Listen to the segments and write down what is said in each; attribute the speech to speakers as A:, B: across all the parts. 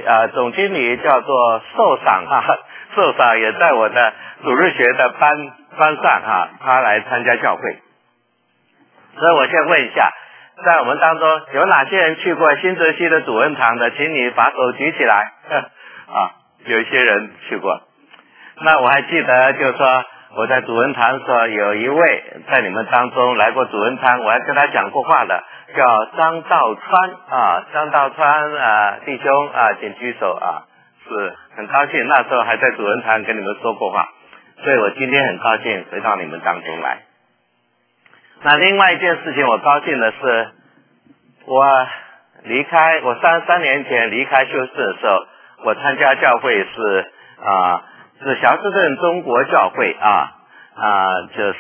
A: 总经理叫做寿赏寿赏也在我的主日学的班上他来参加教会。所以我先问一下，在我们当中有哪些人去过新泽西的主恩堂的，请你把手举起来。有一些人去过。那我还记得就是说我在主恩堂的时候，有一位在你们当中来过主恩堂，我还跟他讲过话的，叫张道川张道川弟兄请举手是很高兴那时候还在主恩堂跟你们说过话，所以我今天很高兴回到你们当中来。那另外一件事情我高兴的是，我33年前离开休斯顿的时候，我参加教会是乔治镇中国教会就是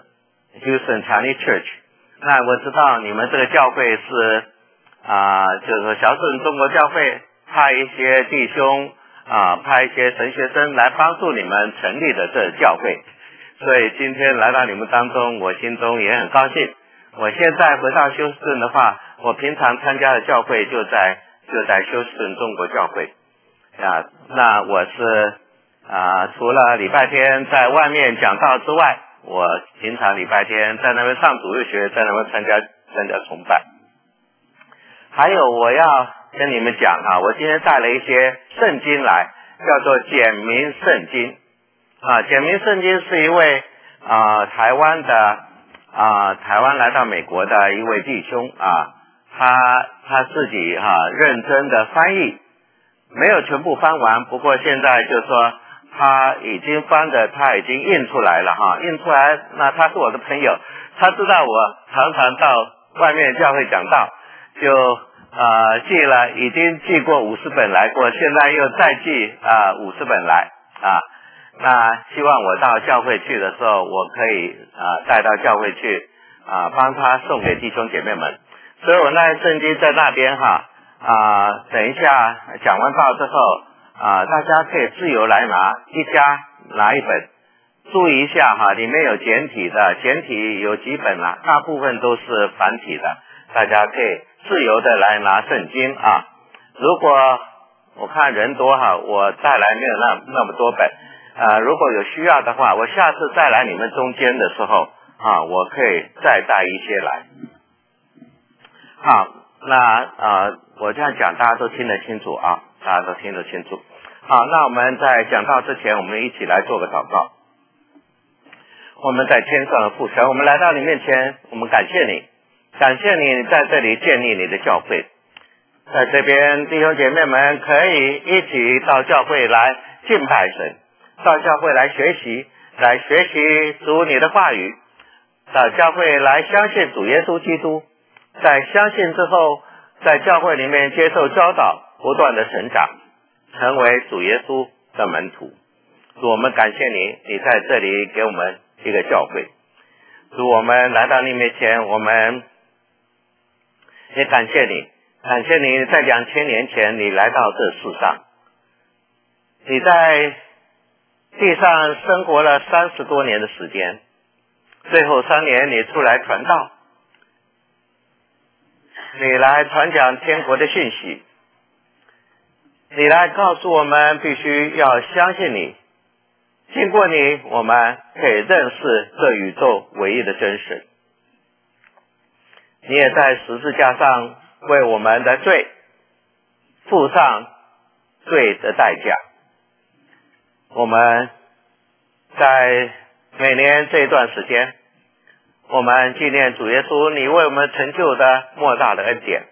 A: Houston Chinese Church。那我知道你们这个教会是就是乔治镇中国教会派一些弟兄派一些神学生来帮助你们成立的这个教会，所以今天来到你们当中，我心中也很高兴。我现在回到休斯顿的话，我平常参加的教会就在休斯顿中国教会那我是除了礼拜天在外面讲道之外，我平常礼拜天在那边上主日学，在那边参加崇拜。还有我要跟你们讲我今天带了一些圣经来，叫做简明圣经简明圣经是一位台湾来到美国的一位弟兄他自己认真的翻译，没有全部翻完，不过现在就是说他已经翻的，他已经印出来了印出来。那他是我的朋友，他知道我常常到外面教会讲道，就已经寄过50本来过，现在又再寄50本来那希望我到教会去的时候，我可以带到教会去帮他送给弟兄姐妹们。所以我那圣经在那边等一下讲完道之后大家可以自由来拿，一家拿一本，注意一下里面有简体的，简体有几本大部分都是繁体的，大家可以自由的来拿圣经如果我看人多我带来没有那么多本如果有需要的话，我下次再来你们中间的时候我可以再带一些来。好，那我这样讲大家都听得清楚大家都听得清楚。好，那我们在讲道之前，我们一起来做个祷告。我们在天上的父神，我们来到你面前，我们感谢你，感谢你在这里建立你的教会，在这边弟兄姐妹们可以一起到教会来敬拜神，到教会来学习主你的话语，到教会来相信主耶稣基督，在相信之后，在教会里面接受教导，不断的成长，成为主耶稣的门徒。主，我们感谢你，你在这里给我们一个教会。主，我们来到你面前，我们也感谢你，感谢你在2000年前你来到这世上，你在地上生活了30多年的时间，最后3年你出来传道，你来传讲天国的讯息，你来告诉我们必须要相信你，经过你我们可以认识这宇宙唯一的真神。你也在十字架上为我们的罪付上罪的代价。我们在每年这段时间，我们纪念主耶稣你为我们成就的莫大的恩典。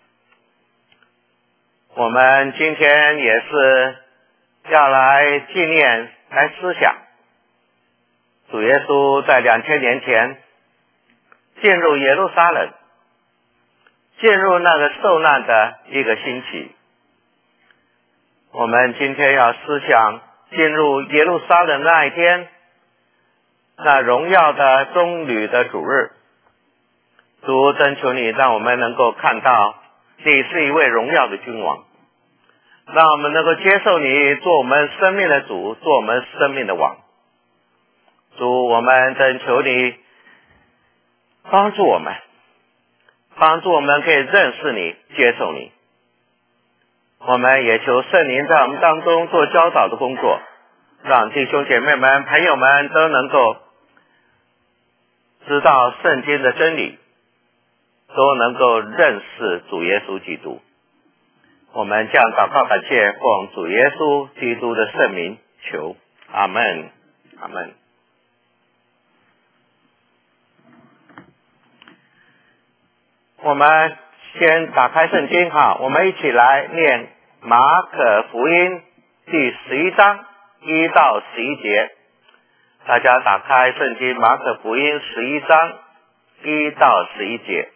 A: 我们今天也是要来纪念，来思想主耶稣在2000年前进入耶路撒冷，进入那个受难的一个星期。我们今天要思想进入耶路撒冷那一天，那荣耀的棕榈的主日。主，真求你让我们能够看到你是一位荣耀的君王，让我们能够接受你做我们生命的主，做我们生命的王。主，我们真求你帮助我们可以认识你，接受你。 我们也求圣灵在我们当中做教导的工作，让弟兄姐妹们、朋友们都能够知道圣经的真理，都能够认识主耶稣基督。我们将祷告感谢，奉主耶稣基督的圣名求，阿们，阿们。我们先打开圣经哈，我们一起来念马可福音第11章1到11节。大家打开圣经马可福音11章1到11节。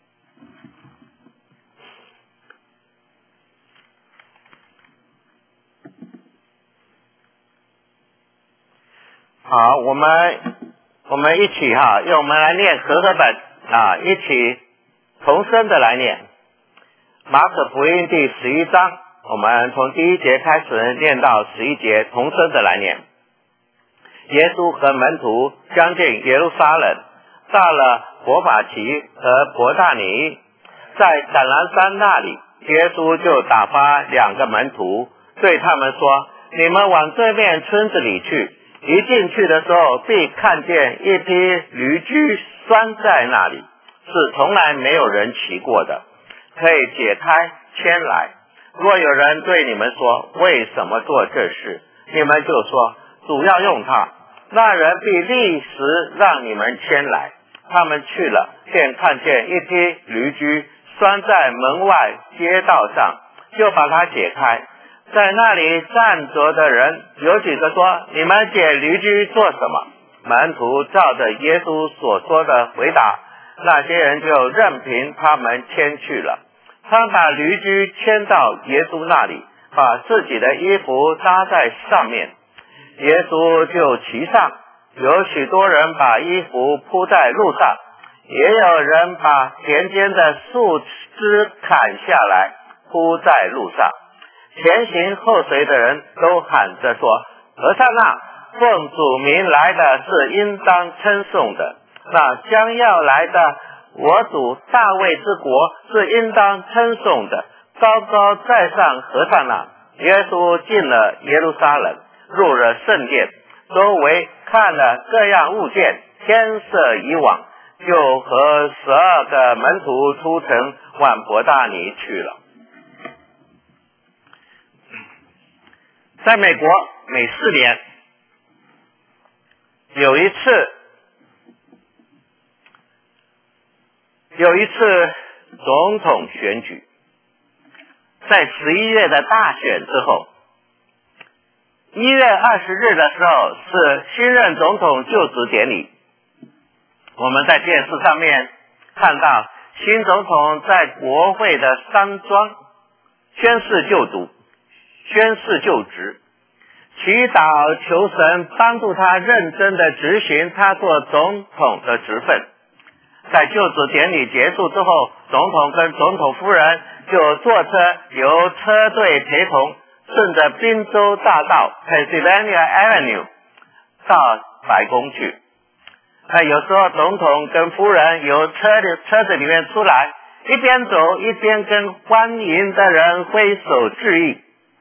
A: 好，我们一起哈，用我们来念和合本啊，一起同声的来念马可福音第11章，我们从第1节开始念到11节，同声的来念。耶稣和门徒将近耶路撒冷，到了伯法其和伯大尼，在橄榄山那里，耶稣就打发2个门徒，对他们说：你们往这面村子里去，一进去的时候，必看见一匹驴驹拴在那里，是从来没有人骑过的，可以解开牵来。若有人对你们说为什么做这事，你们就说主要用它，那人必立时让你们牵来。他们去了，便看见一匹驴驹拴在门外街道上，就把它解开。在那里站着的人有几个说：你们解驴驹做什么？门徒照着耶稣所说的回答，那些人就任凭他们牵去了。他把驴驹牵到耶稣那里，把自己的衣服搭在上面，耶稣就骑上。有许多人把衣服铺在路上，也有人把田间的树枝砍下来铺在路上。前行后随的人都喊着说：和散那，奉主名来的是应当称颂的，那将要来的我主大卫之国是应当称颂的。高高在上和散那。耶稣进了耶路撒冷，入了圣殿，周围看了各样物件，天色已晚，就和12个门徒出城往伯大尼去了。在美国每4年有一次总统选举，在11月的大选之后，1月20日的时候是新任总统就职典礼。我们在电视上面看到新总统在国会的山庄宣誓就职，祈祷求神帮助他认真的执行他做总统的职分。在就职典礼结束之后，总统跟总统夫人就坐车由车队陪同，顺着宾州大道 Pennsylvania Avenue 到白宫去。有时候总统跟夫人由车子里面出来，一边走一边跟欢迎的人挥手致意。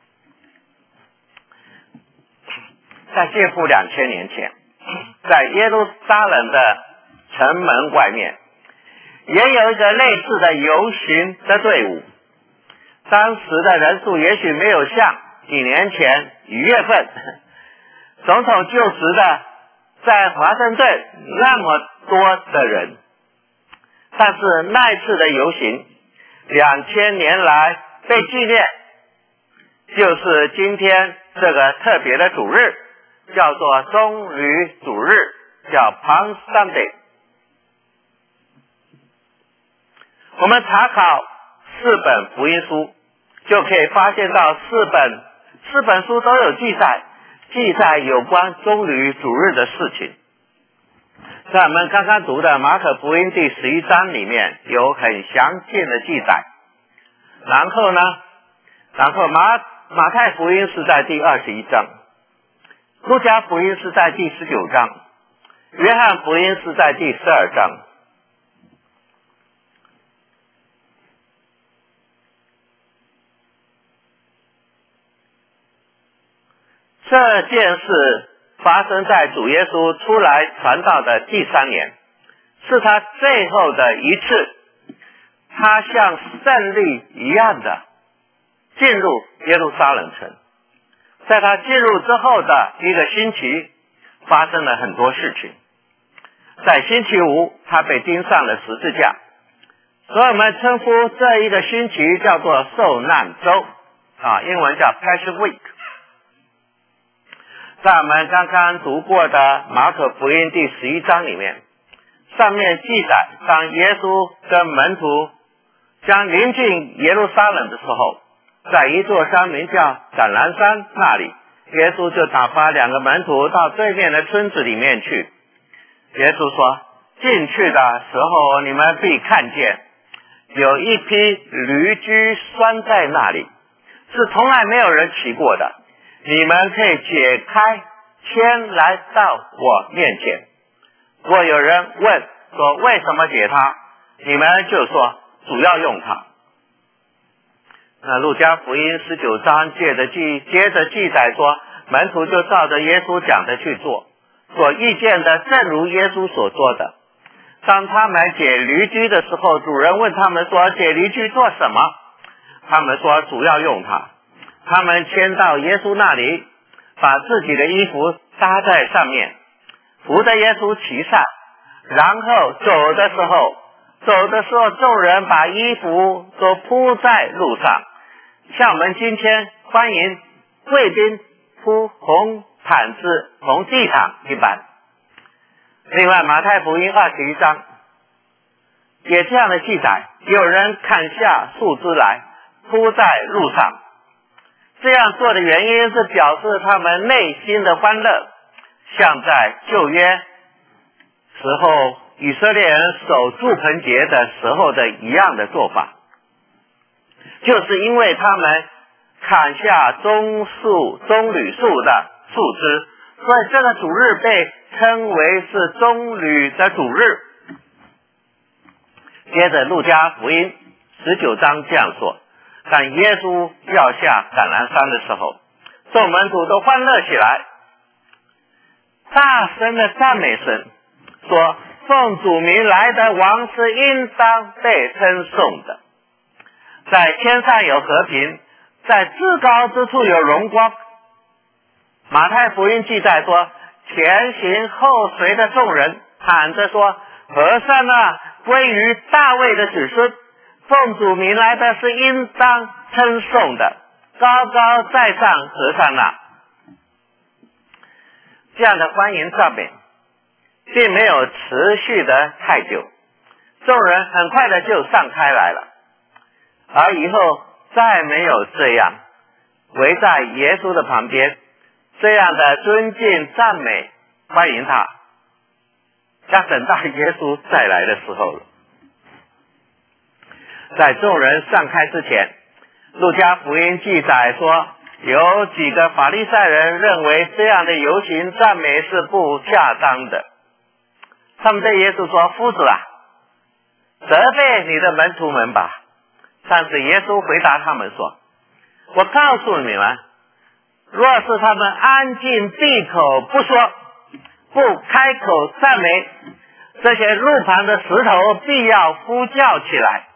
A: 在介乎2000年前，在耶路撒冷的城门外面也有一个类似的游行的队伍，当时的人数也许没有像几年前1月份总统就职的在华盛顿那么多的人，但是那一次的游行2000年来被纪念，就是今天这个特别的主日，叫做棕榈主日，叫 Palm Sunday。 我们查考4本福音书，就可以发现到四本书都有记载有关棕榈主日的事情。在我们刚刚读的马可福音第11章里面有很详尽的记载。然后马太福音是在第21章，路加福音是在第19章，约翰福音是在第12章。 这件事发生在主耶稣出来传道的第3年，是他最后的一次，他像胜利一样的进入耶路撒冷城。在他进入之后的一个星期，发生了很多事情。在星期5，他被钉上了十字架，所以我们称呼这一个星期叫做受难周英文叫 Passion Week。在我们刚刚读过的马可福音第11章里面，上面记载，当耶稣跟门徒将临近耶路撒冷的时候，在一座山名叫橄榄山那里，耶稣就打发2个门徒到对面的村子里面去。耶稣说，进去的时候你们必看见有一匹驴驹拴在那里，是从来没有人骑过的，你们可以解开牵来到我面前。若有人问说为什么解它，你们就说主要用它。那路加福音19章接着记载说，门徒就照着耶稣讲的去做，所遇见的正如耶稣所说的。当他们解驴驹的时候，主人问他们说，解驴驹做什么？他们说主要用它。他们牵到耶稣那里，把自己的衣服搭在上面，扶着耶稣骑上，然后走的时候，众人把衣服都铺在路上，像我们今天欢迎贵宾铺红毯子、红地毯一般。另外马太福音21章也这样的记载，有人砍下树枝来铺在路上。这样做的原因是表示他们内心的欢乐，像在旧约时候以色列人守住棚节的时候的一样的做法，就是因为他们砍下棕榈树的树枝，所以这个主日被称为是棕榈的主日。接着路加福音19章这样说，当耶稣要下橄榄山的时候，众门徒都欢乐起来，大声的赞美神，说奉主名来的王是应当被称颂的，在天上有和平，在至高之处有荣光。马太福音记载说，前行后随的众人喊着说，和散那归于大卫的子孙，奉主名来的是应当称颂的，高高在上和散那。这样的欢迎赞美并没有持续的太久，众人很快的就散开来了，而以后再没有这样围在耶稣的旁边，这样的尊敬赞美欢迎他，要等到耶稣再来的时候了。在众人散开之前，路加福音记载说，有几个法利赛人认为这样的游行赞美是不恰当的，他们对耶稣说，夫子啊，责备你的门徒们吧。但是耶稣回答他们说，我告诉你们，若是他们安静闭口不说，不开口赞美，这些路旁的石头必要呼叫起来。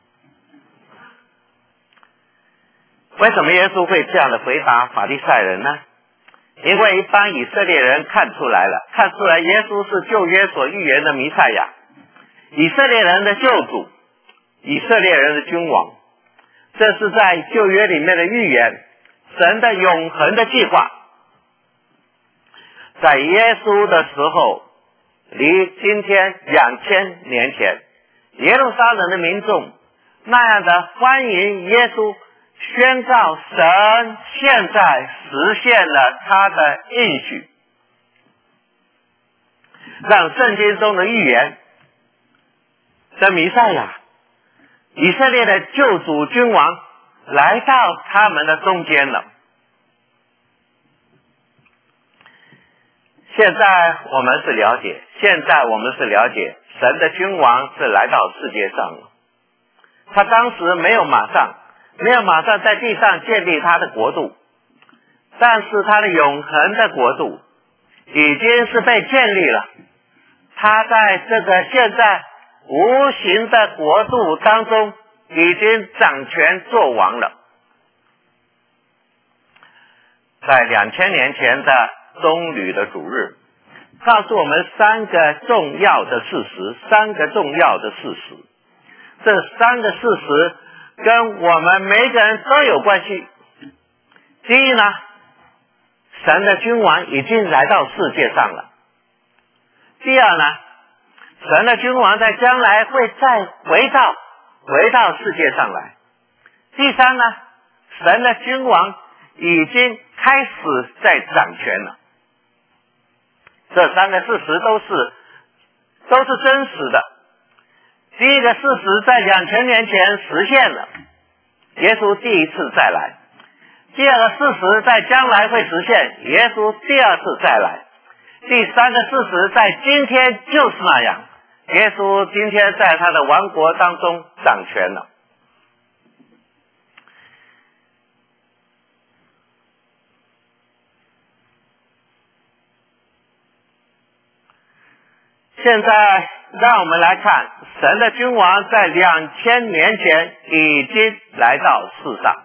A: 为什么耶稣会这样的回答法利赛人呢？因为一般以色列人看出来耶稣是旧约所预言的弥赛亚，以色列人的救主，以色列人的君王。这是在旧约里面的预言，神的永恒的计划。在耶稣的时候，离今天2000年前，耶路撒冷的民众那样的欢迎耶稣，宣告神现在实现了他的应许，让圣经中的预言的弥赛亚，以色列的救主君王来到他们的中间了。现在我们是了解神的君王是来到世界上了，他当时没有马上在地上建立他的国度， 但是他的永恒的国度已经是被建立了，他在这个现在无形的国度当中已经掌权作王了。在2000年前的棕榈的主日，告诉我们3个重要的事实，这3个事实跟我们每个人都有关系。第一呢，神的君王已经来到世界上了。第二呢，神的君王在将来会再回到世界上来。第三呢，神的君王已经开始在掌权了。这3个事实都是真实的。第一个事实在2000年前实现了，耶稣第一次再来。第二个事实在将来会实现，耶稣第二次再来。第三个事实在今天就是那样，耶稣今天在他的王国当中掌权了。现在让我们来看，神的君王在2000年前已经来到世上。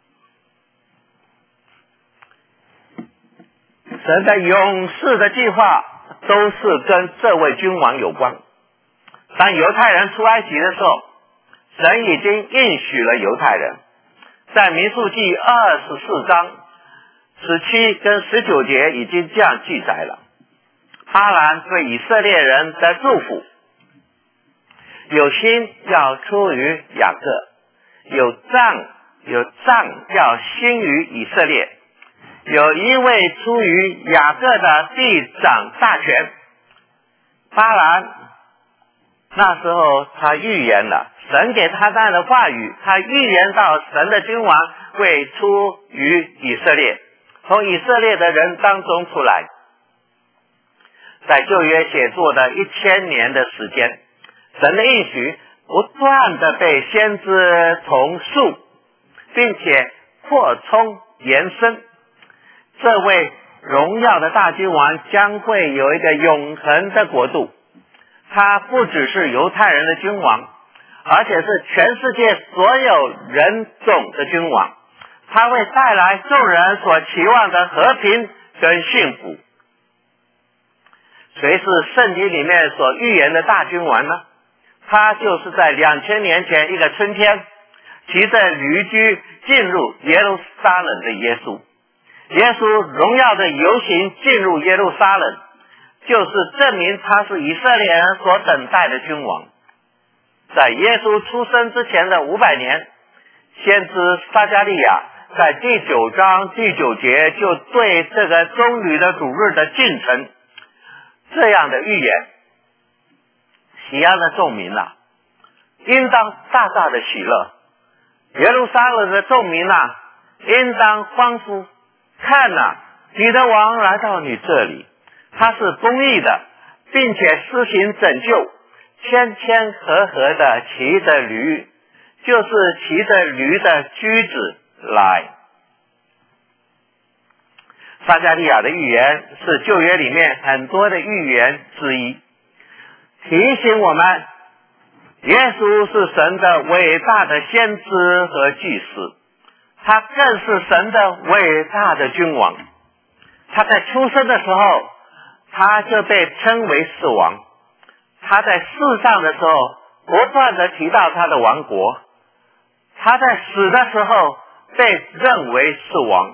A: 神的永世的计划都是跟这位君王有关。当犹太人出埃及的时候，神已经应许了犹太人，在民数记24章17跟19节已经这样记载了。哈兰对以色列人的祝福，有心要出于雅各，有杖要兴于以色列，有一位出于雅各的必掌大权。巴兰那时候他预言了，神给他这样的话语，他预言到神的君王会出于以色列，从以色列的人当中出来。在旧约写作的1000年的时间，神的应许不断的被先知重述，并且扩充延伸。这位荣耀的大君王将会有一个永恒的国度，他不只是犹太人的君王，而且是全世界所有人种的君王。他会带来众人所期望的和平跟幸福。谁是圣经里面所预言的大君王呢？他就是在2000年前一个春天，骑着驴驹进入耶路撒冷的耶稣。耶稣荣耀的游行进入耶路撒冷，就是证明他是以色列人所等待的君王。在耶稣出生之前的500年，先知撒迦利亚在第9章第9节就对这个棕榈的主日的进程这样的预言：西安的众民啊，应当大大的喜乐；耶路撒冷的众民啊，应当欢呼。看啊，你的王来到你这里，他是公义的，并且施行拯救，谦谦和和的骑着驴，就是骑着驴的驹子来。撒迦利亚的预言是旧约里面很多的预言之一，提醒我们耶稣是神的伟大的先知和祭司，他更是神的伟大的君王。他在出生的时候，他就被称为是王。他在世上的时候不断的提到他的王国，他在死的时候被认为是王。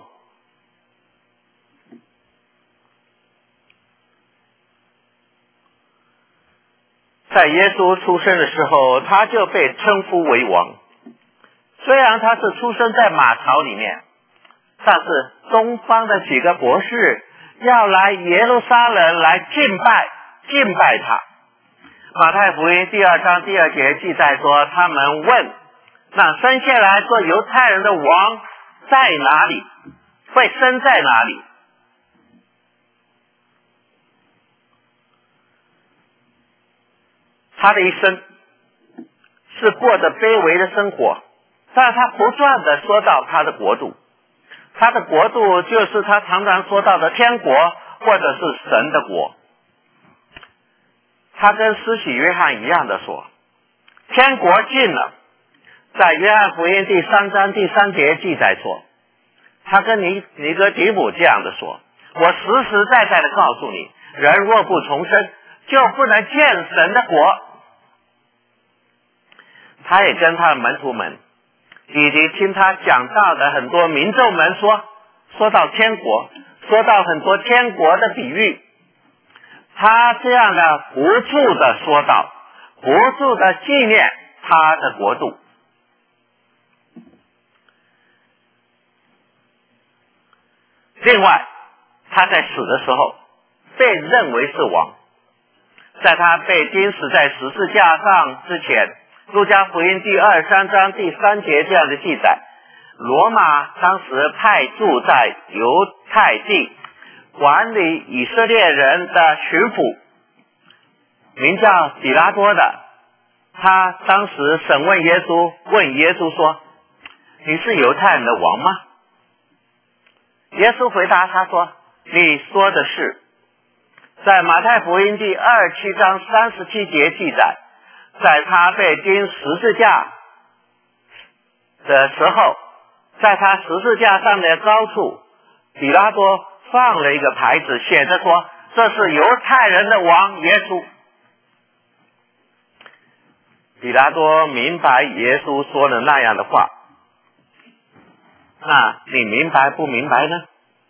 A: 在耶稣出生的时候，他就被称呼为王。虽然他是出生在马槽里面，但是东方的几个博士要来耶路撒冷来敬拜他。马太福音第2章第2节记载说，他们问，那生下来做犹太人的王在哪里？会生在哪里？他的一生是过着卑微的生活，但是他不断的说到他的国度。 他的国度就是他常常说到的天国，或者是神的国。他跟施洗约翰一样的说，天国近了。在约翰福音第3章第3节记载说，他跟尼哥底母这样的说，我实实在在的告诉你，人若不重生，就不能见神的国。他也跟他的门徒们以及听他讲道的很多民众们说到天国，说到很多天国的比喻，他这样的不住的说道，不住的纪念他的国度。另外，他在死的时候被认为是王，在他被钉死在十字架上之前，路加福音第23章第3节这样的记载，罗马当时派驻在犹太地管理以色列人的巡抚，名叫比拉多的，他当时审问耶稣，问耶稣说，你是犹太人的王吗？耶稣回答他说，你说的是。在马太福音第27章37节记载，在他被钉十字架的时候，在他十字架上的高处，比拉多放了一个牌子，写着说，这是犹太人的王耶稣。比拉多明白耶稣说的那样的话，那你明白不明白呢？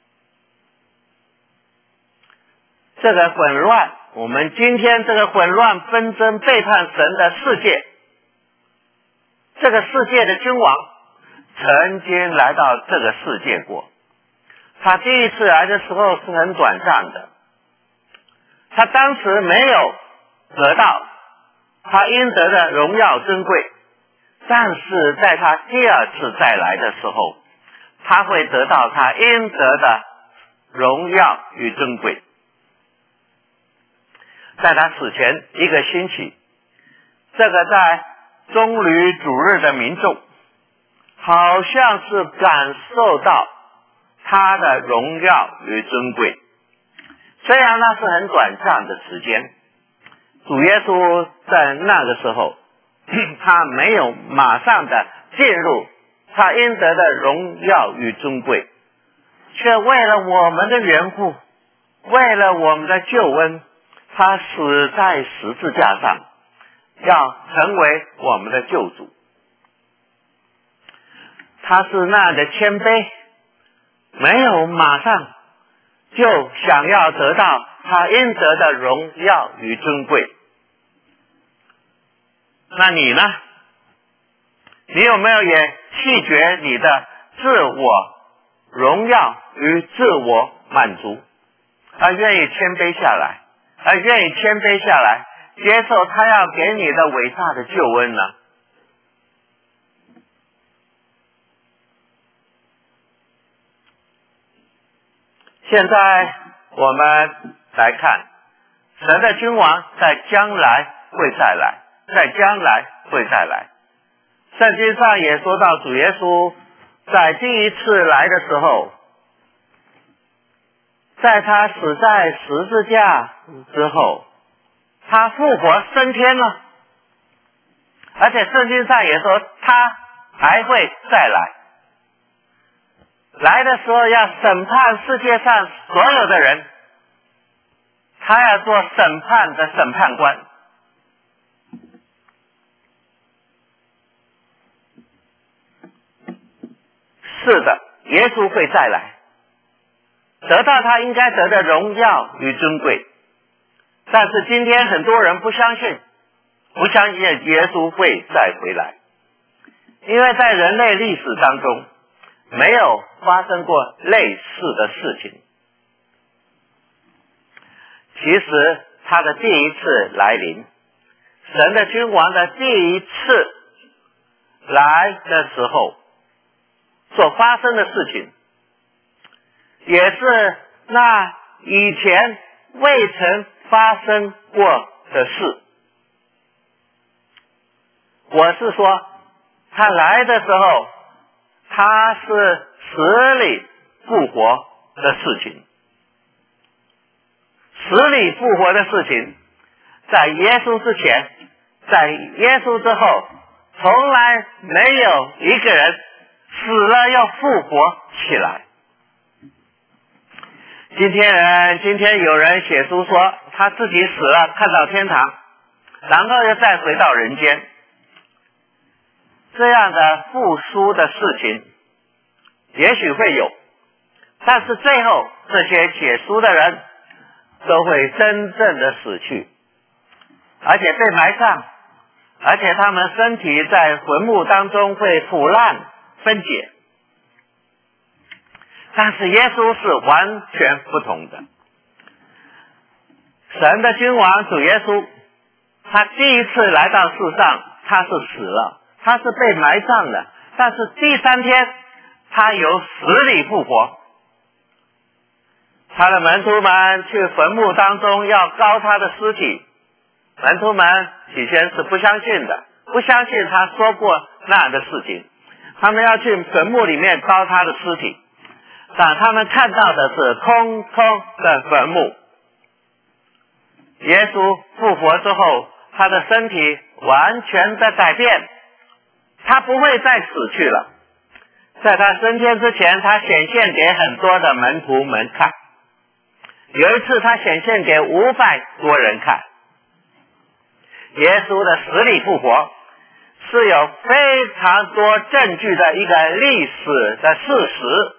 A: 这个混乱，我们今天这个混乱纷争背叛神的世界，这个世界的君王曾经来到这个世界过，他第一次来的时候是很短暂的，他当时没有得到他应得的荣耀珍贵，但是在他第二次再来的时候，他会得到他应得的荣耀与珍贵。在他死前1个星期，这个在棕榈主日的民众好像是感受到他的荣耀与尊贵，虽然那是很短暂的时间，主耶稣在那个时候他没有马上的进入他应得的荣耀与尊贵，却为了我们的缘故，为了我们的救恩，他死在十字架上，要成为我们的救主。他是那样的谦卑，没有马上就想要得到他应得的荣耀与尊贵。那你呢？你有没有也弃绝你的自我荣耀与自我满足，而愿意谦卑下来，接受他要给你的伟大的救恩呢？现在我们来看，神的君王在将来会再来，圣经上也说到，主耶稣在第一次来的时候，在他死在十字架之后，他复活升天了，而且圣经上也说他还会再来，来的时候要审判世界上所有的人，他要做审判的审判官。是的，耶稣会再来，得到他应该得的荣耀与尊贵。但是今天很多人不相信耶稣会再回来，因为在人类历史当中没有发生过类似的事情。其实他的第一次来临，神的君王的第一次来的时候所发生的事情，也是那以前未曾发生过的事。我是说，他来的时候，他是死里复活的事情。死里复活的事情，在耶稣之前，在耶稣之后，从来没有一个人死了又复活起来。今天有人写书说他自己死了看到天堂，然后又再回到人间，这样的复苏的事情也许会有，但是最后这些写书的人都会真正的死去，而且被埋葬，而且他们身体在坟墓当中会腐烂分解。但是耶稣是完全不同的。神的君王主耶稣，他第一次来到世上，他是死了，他是被埋葬的，但是第三天他由死里复活。他的门徒们去坟墓当中要烧他的尸体，门徒们起先是不相信的，不相信他说过那样的事情，他们要去坟墓里面烧他的尸体，但他们看到的是空空的坟墓。耶稣复活之后，他的身体完全的改变，他不会再死去了。在他升天之前，他显现给很多的门徒们看，有一次他显现给500多人看。耶稣的死里复活是有非常多证据的一个历史的事实。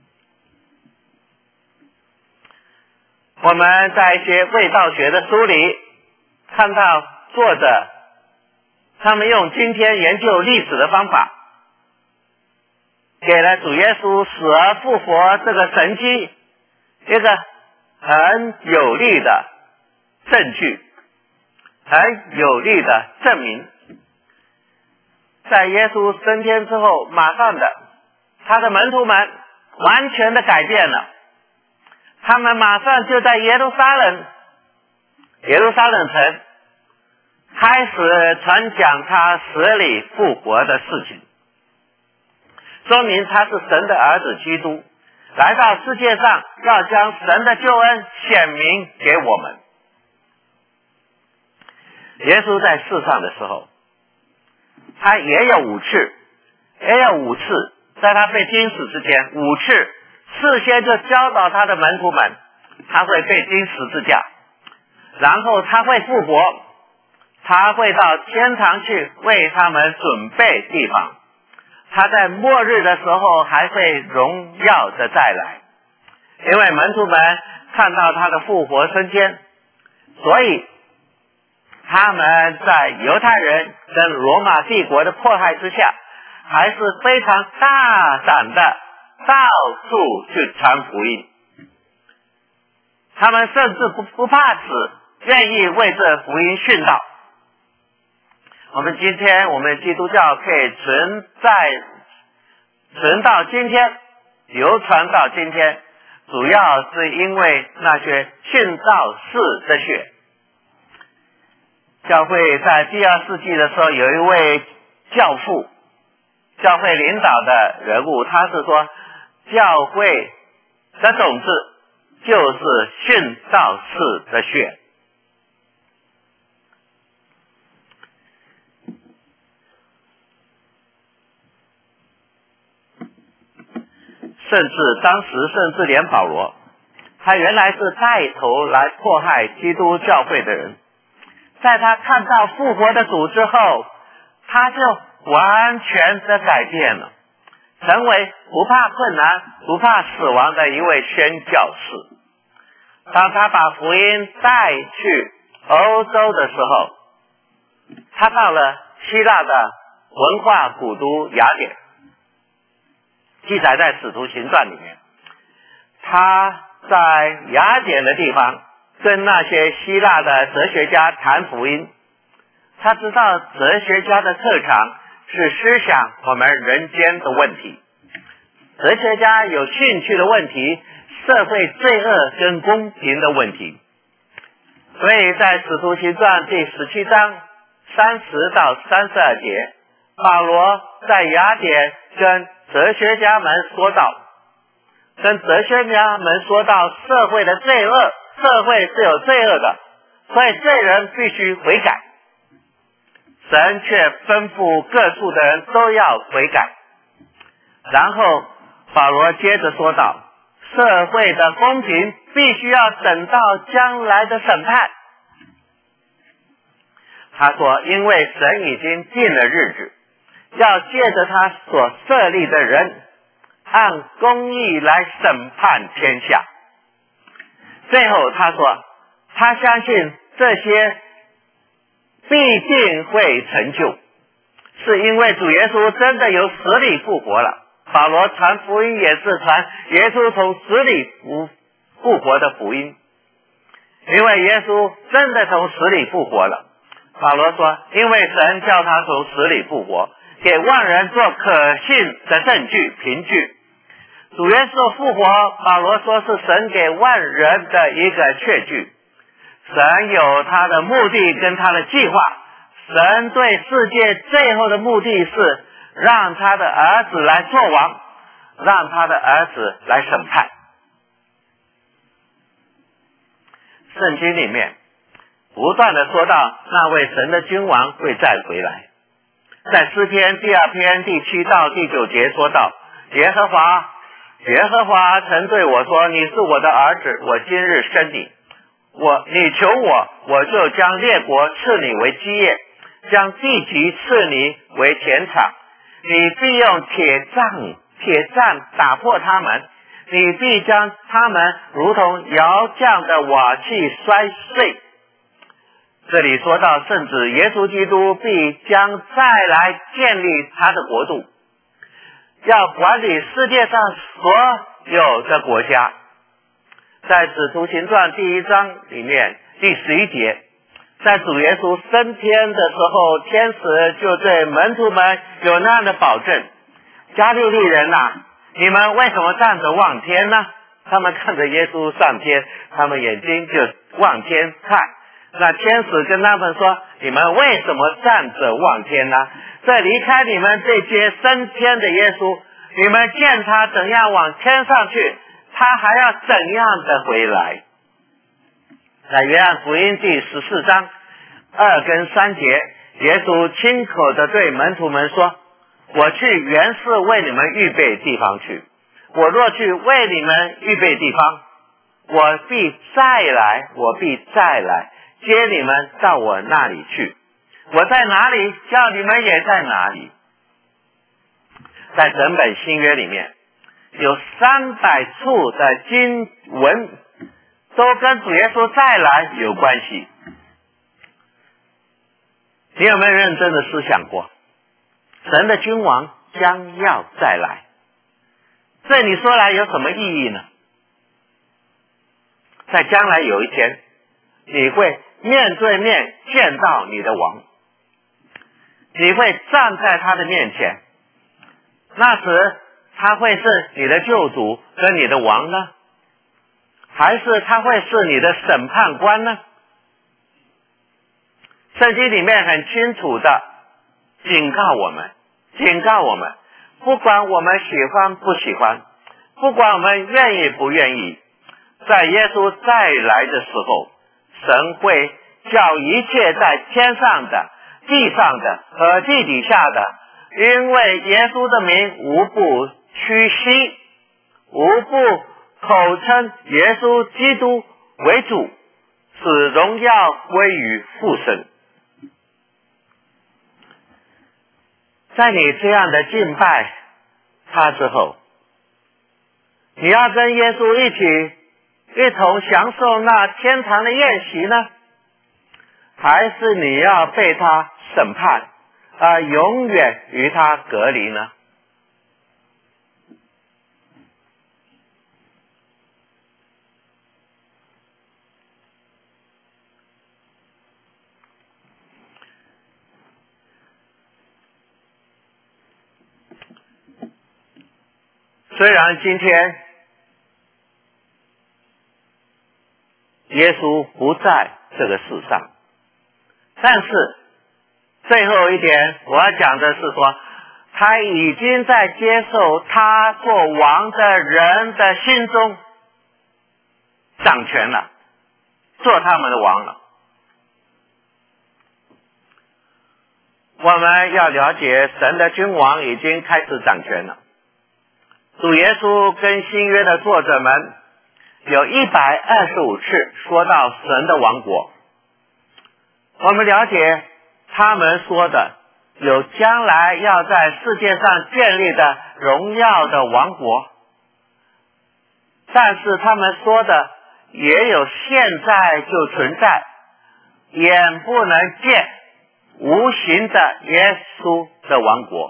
A: 我们在一些卫道学的书里看到作者他们用今天研究历史的方法，给了主耶稣死而复活这个神迹一个很有力的证据，很有力的证明。在耶稣升天之后，马上的他的门徒们完全的改变了，他们马上就在耶路撒冷城开始传讲他死里复活的事情，说明他是神的儿子基督，来到世界上要将神的救恩显明给我们。耶稣在世上的时候，他也有5次，在他被钉死之前5次事先就教导他的门徒们，他会被钉十字架，然后他会复活，他会到天堂去为他们准备地方，他在末日的时候还会荣耀的再来。因为门徒们看到他的复活升天，所以他们在犹太人跟罗马帝国的迫害之下，还是非常大胆的到处去传福音。他们甚至不怕死，愿意为这福音殉道。我们今天我们基督教可以存到今天，流传到今天，主要是因为那些殉道士的血。教会在第2世纪的时候，有一位教父，教会领导的人物，他是说教会的种子就是殉道士的血。当时甚至连保罗，他原来是带头来迫害基督教会的人，在他看到复活的主之后，他就完全的改变了，成为不怕困难不怕死亡的一位宣教士。当他把福音带去欧洲的时候，他到了希腊的文化古都雅典，记载在使徒行传里面。他在雅典的地方跟那些希腊的哲学家谈福音，他知道哲学家的特长是思想我们人间的问题，哲学家有兴趣的问题，社会罪恶跟公平的问题。所以在使徒行传第17章30到32节，保罗在雅典跟哲学家们说道， 跟哲学家们说到社会的罪恶，社会是有罪恶的，所以罪人必须悔改。神却吩咐各处的人都要悔改。然后保罗接着说道，社会的公平必须要等到将来的审判。他说，因为神已经定了日子，要借着他所设立的人，按公义来审判天下。最后他说，他相信这些必定会成就，是因为主耶稣真的由死里复活了。保罗传福音也是传耶稣从死里复活的福音，因为耶稣真的从死里复活了。保罗说，因为神叫他从死里复活，给万人做可信的证据凭据。主耶稣复活，保罗说是神给万人的一个确据。神有他的目的跟他的计划，神对世界最后的目的是让他的儿子来做王，让他的儿子来审判。圣经里面不断的说到那位神的君王会再回来。在诗篇第2篇第7到第9节说到，耶和华曾对我说，你是我的儿子，我今日生你。你求我，我就将列国赐你为基业，将地级赐你为田场。你必用铁杖打破他们，你必将他们如同窑匠的瓦器摔碎。这里说到圣子耶稣基督必将再来建立他的国度，要管理世界上所有的国家。在使徒行传第1章里面第11节，在主耶稣升天的时候，天使就对门徒们有那样的保证，加利利人啊，你们为什么站着望天呢？他们看着耶稣上天，他们眼睛就望天看。那天使跟他们说，你们为什么站着望天呢？这离开你们这些升天的耶稣，你们见他怎样往天上去，他还要怎样的回来。在约翰福音第14章2跟3节，耶稣亲口的对门徒们说，我去原是为你们预备地方去，我若去为你们预备地方，我必再来接你们到我那里去。我在哪里，叫你们也在哪里。在整本新约里面有300处的经文都跟主耶稣再来有关系。你有没有认真的思想过，神的君王将要再来，这你说来有什么意义呢？在将来有一天，你会面对面见到你的王，你会站在他的面前，那时他会是你的救主跟你的王呢，还是他会是你的审判官呢？圣经里面很清楚的警告我们，不管我们喜欢不喜欢，不管我们愿意不愿意，在耶稣再来的时候，神会叫一切在天上的、地上的和地底下的，因为耶稣的名无不屈膝，无不口称耶稣基督为主，使荣耀归于父神。在你这样的敬拜他之后，你要跟耶稣一同享受那天堂的宴席呢，还是你要被他审判而永远与他隔离呢？虽然今天耶稣不在这个世上，但是最后一点我要讲的是说， 他已经在接受他做王的人的心中掌权了，做他们的王了。我们要了解神的君王已经开始掌权了。主耶稣跟新约的作者们有125次说到神的王国。我们了解他们说的有将来要在世界上建立的荣耀的王国，但是他们说的也有现在就存在，眼不能见，无形的耶稣的王国。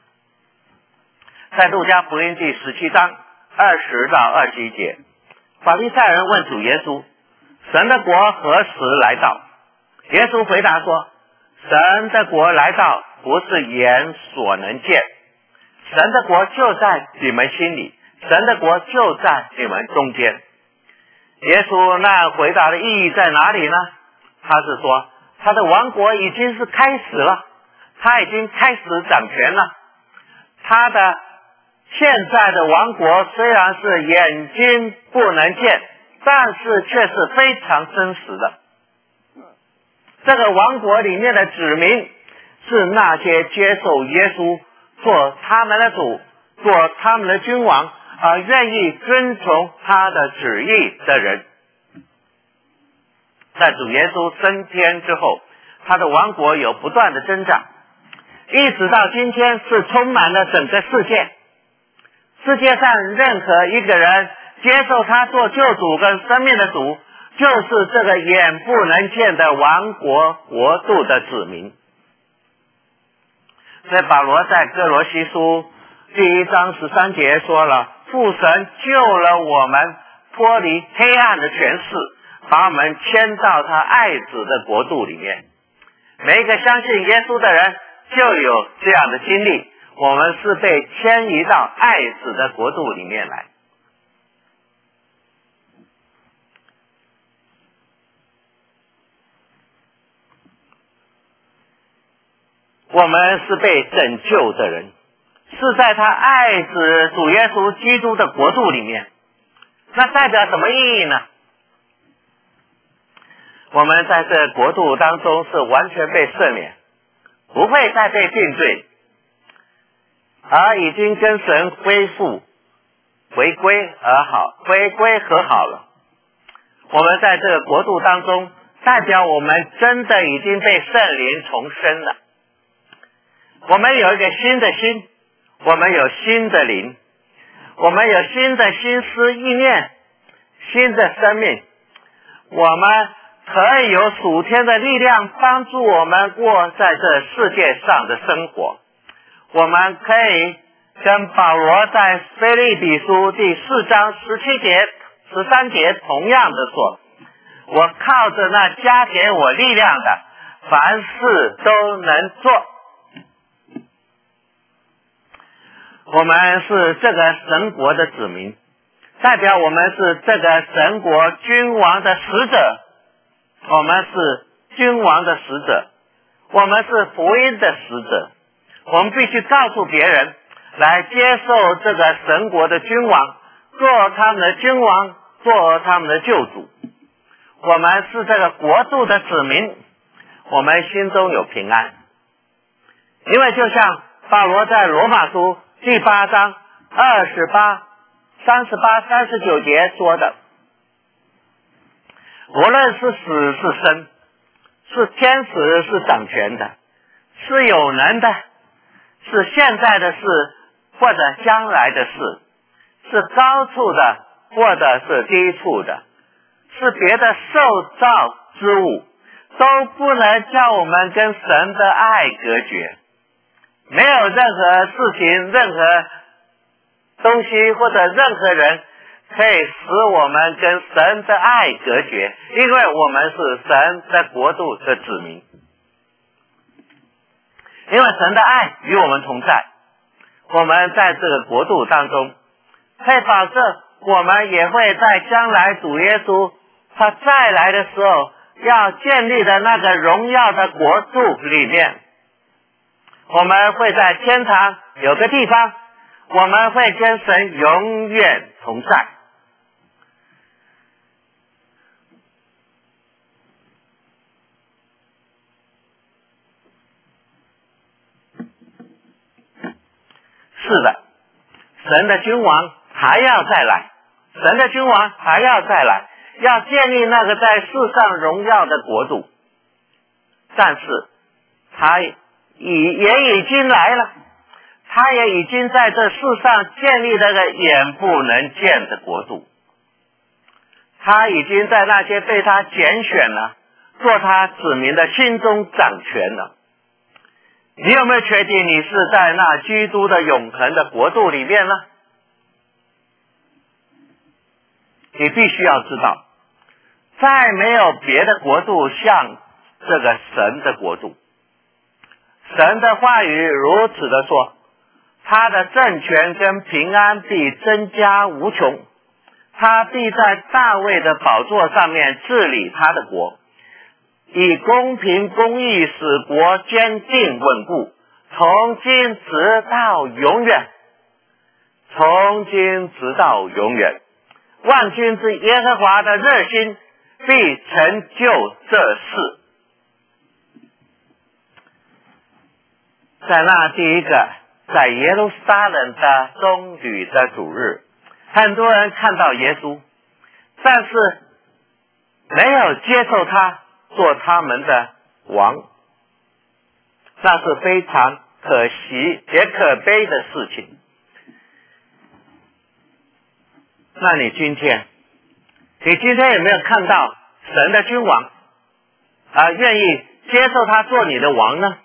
A: 在路加福音第17章20到21节，法利赛人问主耶稣，神的国何时来到？耶稣回答说，神的国来到不是眼所能见，神的国就在你们心里，神的国就在你们中间。耶稣那回答的意义在哪里呢？他是说他的王国已经是开始了，他已经开始掌权了。他的现在的王国虽然是眼睛不能见，但是却是非常真实的。这个王国里面的子民是那些接受耶稣做他们的主，做他们的君王，而愿意遵从他的旨意的人。在主耶稣升天之后，他的王国有不断的增长，一直到今天是充满了整个世界。世界上任何一个人接受他做救主跟生命的主，就是这个眼不能见的王国国度的子民。所以保罗在哥罗西书第1章13节说了，父神救了我们脱离黑暗的权势，把我们迁到他爱子的国度里面。每一个相信耶稣的人就有这样的经历，我们是被迁移到爱子的国度里面来。我们是被拯救的人，是在他爱子主耶稣基督的国度里面。那代表什么意义呢？我们在这国度当中是完全被赦免，不会再被定罪，而已经跟神恢复回归和好了。我们在这个国度当中，代表我们真的已经被圣灵重生了。我们有一个新的心，我们有新的灵，我们有新的心思意念，新的生命。我们可以有属天的力量帮助我们过在这世界上的生活。我们可以跟保罗在腓立比书第4章17节13节同样的说，我靠着那加给我力量的，凡事都能做。我们是这个神国的子民，代表我们是这个神国君王的使者，我们是君王的使者，我们是福音的使者。我们必须告诉别人来接受这个神国的君王，做他们的君王，做他们的救主。我们是这个国度的子民，我们心中有平安。因为就像保罗在罗马书第8章28、38、39节说的，无论是死是生，是天使是掌权的，是有能的，是现在的事或者将来的事，是高处的或者是低处的，是别的受造之物，都不能叫我们跟神的爱隔绝。没有任何事情、任何东西或者任何人可以使我们跟神的爱隔绝，因为我们是神的国度的子民。因为神的爱与我们同在，我们在这个国度当中，可以保证我们也会在将来主耶稣他再来的时候要建立的那个荣耀的国度里面，我们会在天堂有个地方，我们会跟神永远同在。是的，神的君王还要再来，神的君王还要再来，要建立那个在世上荣耀的国度。但是他也已经来了，他也已经在这世上建立那个眼不能见的国度。他已经在那些被他拣选了，做他子民的心中掌权了。你有没有确定你是在那基督的永恒的国度里面呢？你必须要知道，再没有别的国度像这个神的国度。神的话语如此的说，他的政权跟平安必增加无穷，他必在大卫的宝座上面治理他的国，以公平公义使国坚定稳固，从今直到永远，从今直到永远。万军之耶和华的热心必成就这事。在那第一个在耶路撒冷的冬旅的主日，很多人看到耶稣，但是没有接受他做他们的王，那是非常可惜也可悲的事情。那你今天有没有看到神的君王愿意接受他做你的王呢？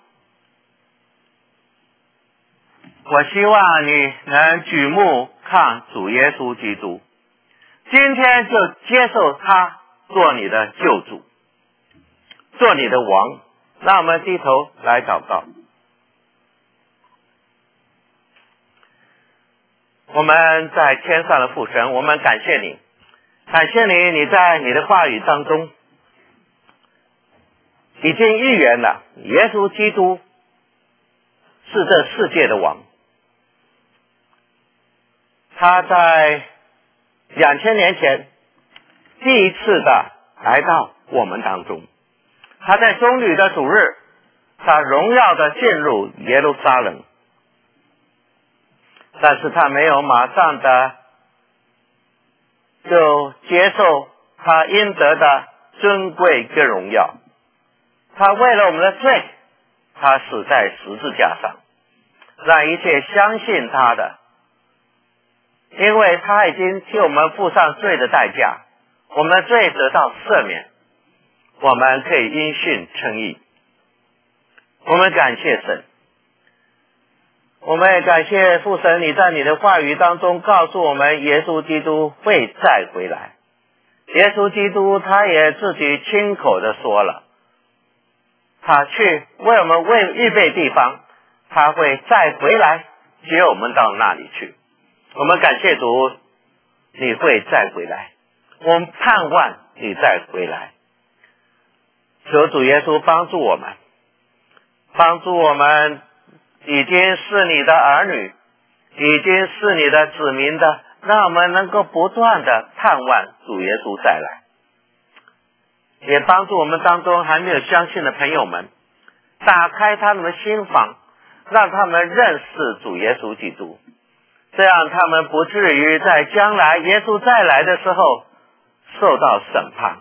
A: 我希望你能举目看主耶稣基督，今天就接受他做你的救主，做你的王。让我们低头来祷告。我们在天上的父神，我们感谢你，感谢你，你在你的话语当中已经预言了耶稣基督是这世界的王。他在2000年前第一次的来到我们当中，他在棕榈的主日，他荣耀的进入耶路撒冷，但是他没有马上的就接受他应得的尊贵跟荣耀。他为了我们的罪，他死在十字架上，让一切相信他的，因为他已经替我们付上罪的代价，我们的罪得到赦免，我们可以因信称义。我们感谢神，我们也感谢父神，你在你的话语当中告诉我们耶稣基督会再回来。耶稣基督他也自己亲口的说了，他去为我们预备地方，他会再回来接我们到那里去。我们感谢主，你会再回来，我们盼望你再回来。求主耶稣帮助我们，已经是你的儿女，已经是你的子民的，让我们能够不断的盼望主耶稣再来。也帮助我们当中还没有相信的朋友们，打开他们的心房，让他们认识主耶稣基督，这样他们不至于在将来耶稣再来的时候受到审判。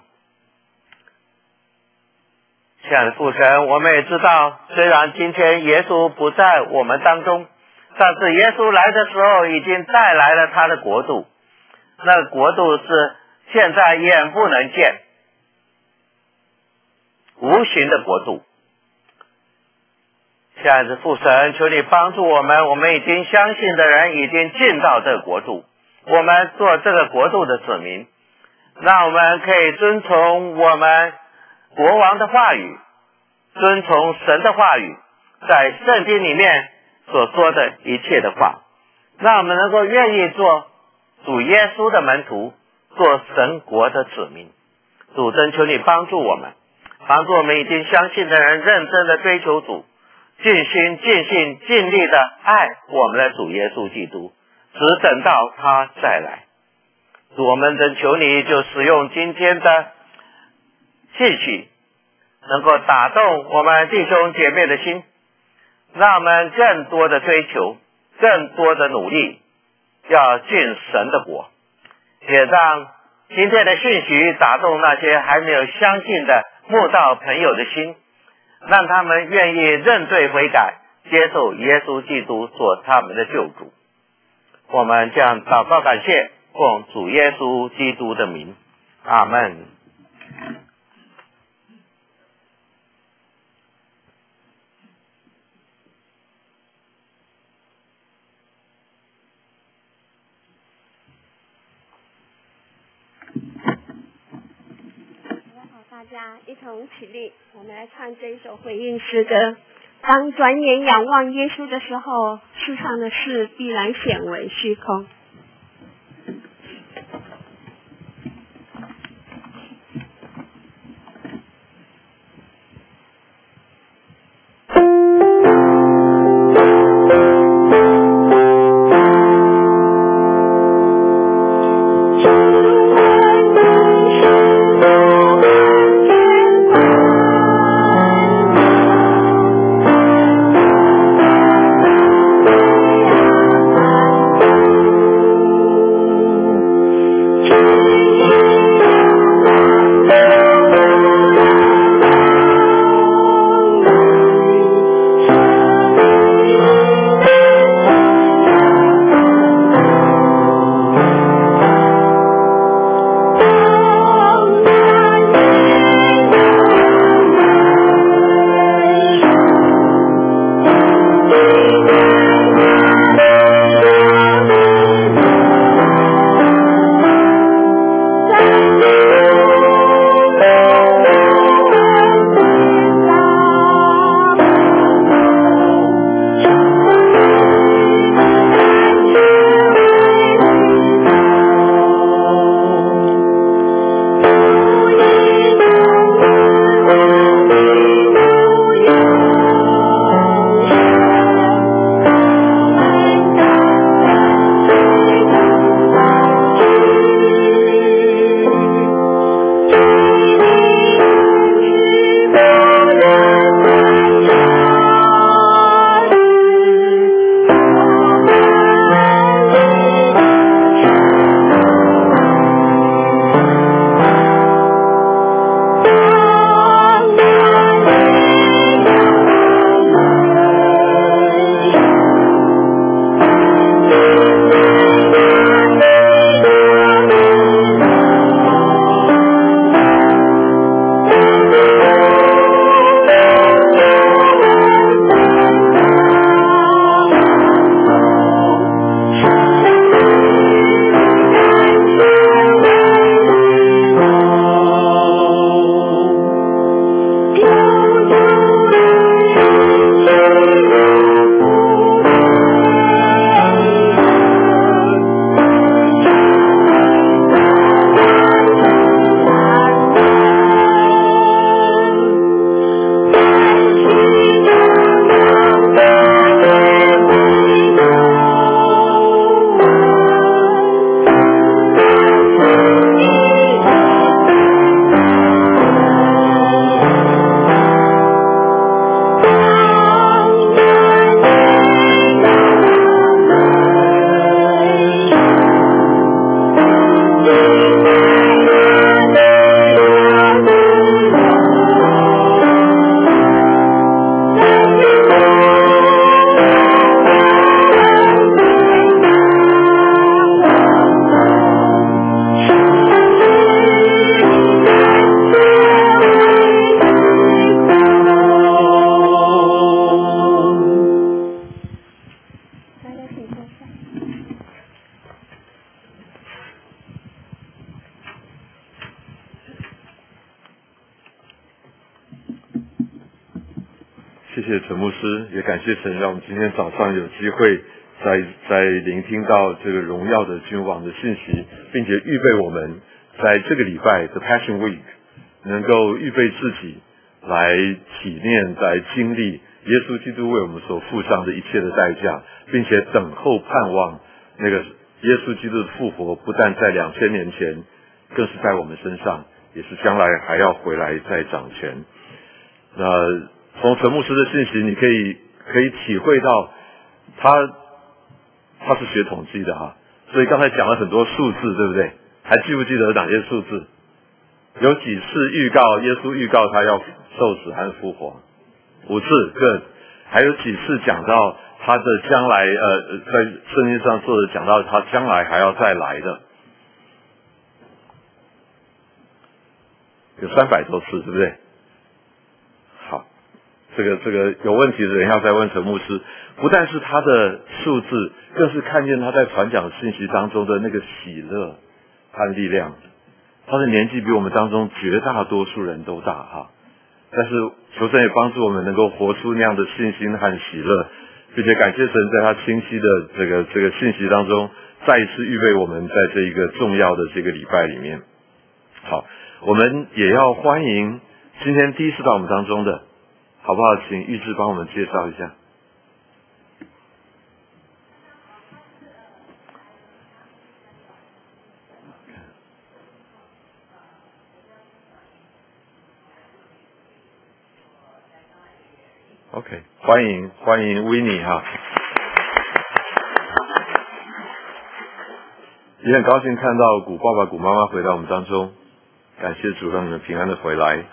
A: 亲爱的父神，我们也知道，虽然今天耶稣不在我们当中，但是耶稣来的时候已经带来了他的国度，那个国度是现在眼不能见，无形的国度。亲爱的父神，求你帮助我们，我们已经相信的人已经进到这个国度，我们做这个国度的子民，让我们可以遵从我们国王的话语，遵从神的话语，在圣经里面所说的一切的话，让我们能够愿意做主耶稣的门徒，做神国的子民。主真求你帮助我们，帮助我们已经相信的人认真的追求主， 尽心尽性尽力的爱我们的主耶稣基督，只等到他再来。主，我们真求你就使用今天的信息，能够打动我们弟兄姐妹的心，让我们更多的追求，更多的努力，要进神的国，也让今天的信息打动那些还没有相信的慕道朋友的心，让他们愿意认罪悔改，接受耶稣基督做他们的救主。我们这样祷告感谢，奉主耶稣基督的名，阿们。
B: 大家一同起立，我们来唱这一首回应诗歌。当转眼仰望耶稣的时候，世上的事必然显为虚空。
C: 谢谢陈牧师，也感谢神，让我们今天早上有机会在聆听到这个荣耀的君王的信息，并且预备我们在这个礼拜的 Passion Week 能够预备自己来体验、来经历耶稣基督为我们所付上的一切的代价，并且等候盼望那个耶稣基督的复活，不但在2000年前，更是在我们身上，也是将来还要回来再掌权。那从陈牧师的信息，你可以体会到他是学统计的哈，所以刚才讲了很多数字，对不对？还记不记得哪些数字？有几次预告耶稣预告他要受死和复活？5次，good。还有几次讲到他的将来，在圣经上做的讲到他将来还要再来的，有300多次，对不对？好，这个有问题的人要再问陈牧师。不但是他的数字，更是看见他在传讲信息当中的那个喜乐和力量。他的年纪比我们当中绝大多数人都大哈，但是求神也帮助我们能够活出那样的信心和喜乐，并且感谢神在他清晰的这个信息当中，再一次预备我们在这一个重要的这个礼拜里面。好，我们也要欢迎今天第一次到我们当中的，好不好？请玉志帮我们介绍一下。OK， 欢迎 Winnie 哈，也很高兴看到古爸爸、古妈妈回到我们当中，感谢主让你们平安的回来。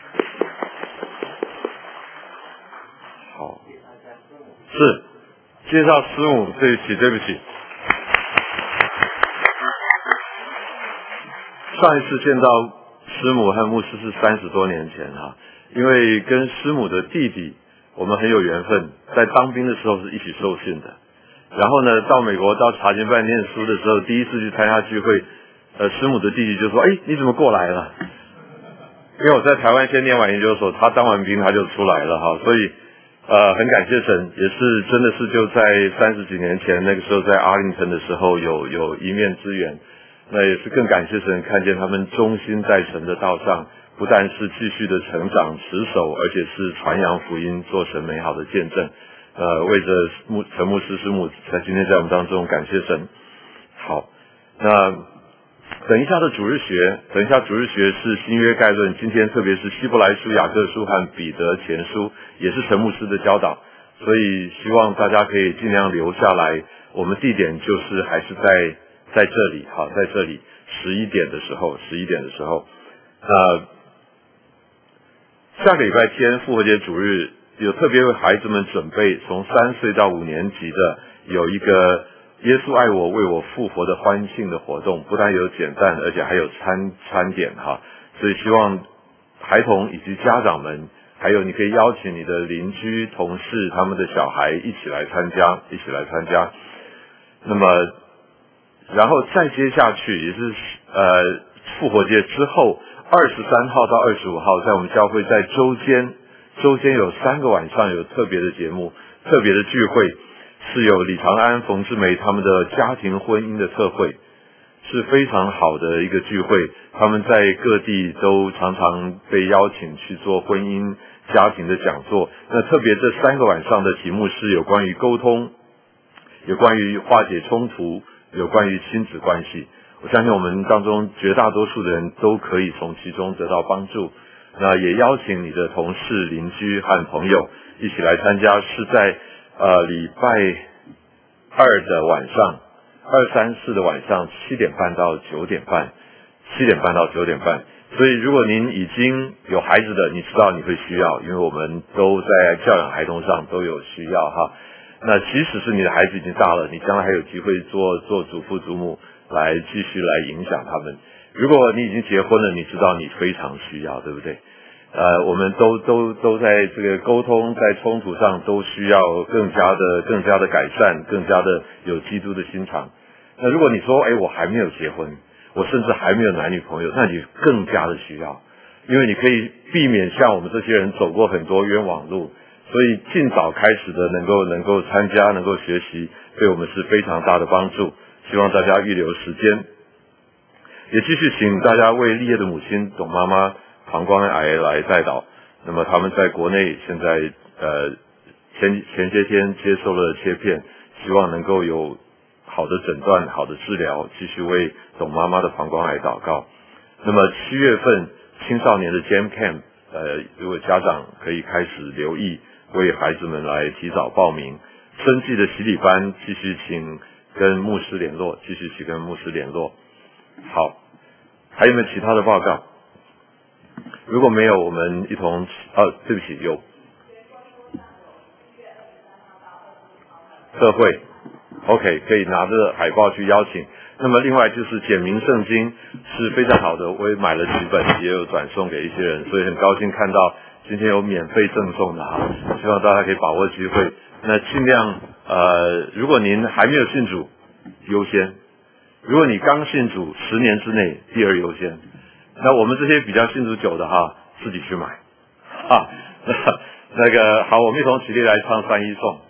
C: 好，是介绍师母，对不起。上一次见到师母和牧师是30多年前哈，因为跟师母的弟弟我们很有缘分，在当兵的时候是一起受训的。然后呢，到美国到查经班念书的时候，第一次去参加聚会，师母的弟弟就说：“你怎么过来了？”因为我在台湾先念完研究所，他当完兵他就出来了哈，所以很感谢神，也是真的是就在30几年前那个时候在阿灵顿的时候有一面之缘，那也是更感谢神，看见他们忠心在神的道上。不但是继续的成长持守，而且是传扬福音，做神美好的见证。为着陈牧师师母在今天在我们当中感谢神。好，那等一下主日学是新约概论，今天特别是希伯来书、雅各书和彼得前书，也是陈牧师的教导，所以希望大家可以尽量留下来。我们地点就是还是在这里，好，在这里11点的时候，下个礼拜天复活节主日有特别为孩子们准备，从3岁到5年级的有一个耶稣爱我为我复活的欢庆的活动，不但有简单，而且还有餐点哈，所以希望孩童以及家长们，还有你可以邀请你的邻居、同事、他们的小孩一起来参加。那么，然后再接下去也是复活节之后。23号到25号，在我们教会在周间有3个晚上有特别的节目、特别的聚会，是有李长安、冯志梅他们的家庭婚姻的特会，是非常好的一个聚会。他们在各地都常常被邀请去做婚姻家庭的讲座。那特别这3个晚上的题目是有关于沟通，有关于化解冲突，有关于亲子关系。我相信我们当中绝大多数的人都可以从其中得到帮助。那也邀请你的同事、邻居和朋友一起来参加，是在礼拜2的晚上，2、3、4的晚上7点半到9点半。所以如果您已经有孩子的，你知道你会需要，因为我们都在教养孩童上都有需要哈。那即使是你的孩子已经大了，你将来还有机会做祖父祖母，来继续来影响他们。如果你已经结婚了，你知道你非常需要，对不对？我们都在这个沟通，在冲突上都需要更加的改善，更加的有基督的心肠。那如果你说，我还没有结婚，我甚至还没有男女朋友，那你更加的需要，因为你可以避免像我们这些人走过很多冤枉路，所以尽早开始的能够参加，能够学习，对我们是非常大的帮助。希望大家预留时间，也继续请大家为立业的母亲董妈妈膀胱癌来代祷。那么他们在国内现在前些天接受了切片，希望能够有好的诊断、好的治疗，继续为董妈妈的膀胱癌祷告。那么7月份青少年的 Jam Camp， 如果家长可以开始留意，为孩子们来提早报名。春季的洗礼班继续请跟牧师联络，好，还有没有其他的报告？如果没有，我们一同对不起，有特会 OK， 可以拿着海报去邀请。那么另外就是简明圣经是非常好的，我也买了几本，也有转送给一些人，所以很高兴看到今天有免费赠送的希望大家可以把握机会。那尽量如果您还没有信主，优先；如果你刚信主10年之内，第二优先。那我们这些比较信主久的自己去买那个好，我们一同起立来唱3一颂。